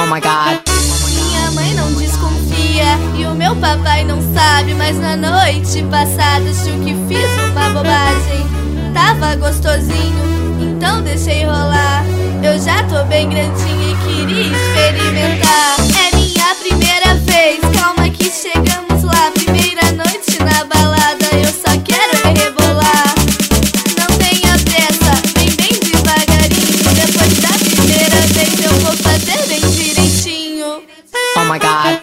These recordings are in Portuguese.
Oh my God. Minha mãe não desconfia e o meu papai não sabe, mas na noite passada achou que fiz uma bobagem. Tava gostosinho, então deixei rolar. Eu já tô bem grandinha e queria experimentar. É minha primeira vez, calma que chegamos lá. Primeira noite na balada, eu só quero rebolar. Não tenha pressa, vem bem devagarinho. Depois da primeira vez eu vou fazer bem direitinho. Oh my God.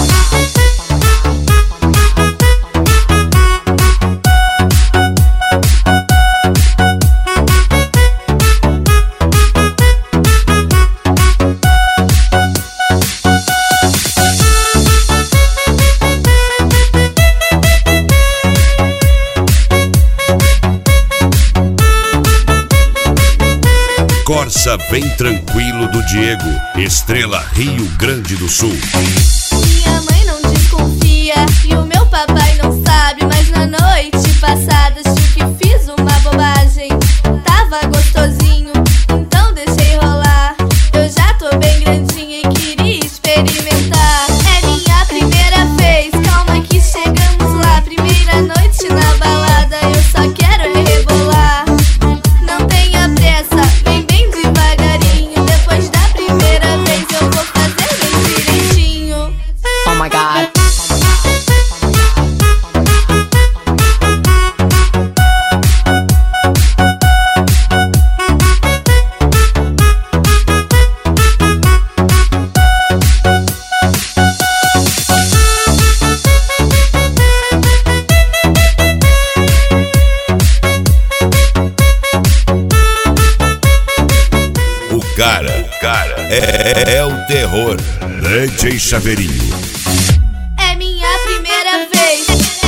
Corsa Vem Tranquilo do Diego, Estrela Rio Grande do Sul. Minha mãe não desconfia e o meu papai não sabe, mas na noite passada achou que fiz uma bobagem. Tava gostosinho, então deixei rolar. Eu já tô bem grandinha e queria experimentar. É minha primeira vez, calma que chegamos lá. Primeira noite na balada, eu só quero rebolar. Não tenha pressa, vem bem devagarinho. Depois da primeira vez eu vou fazer bem direitinho. Oh my God. O cara é o terror. DJ Chaveirinho. É minha primeira vez.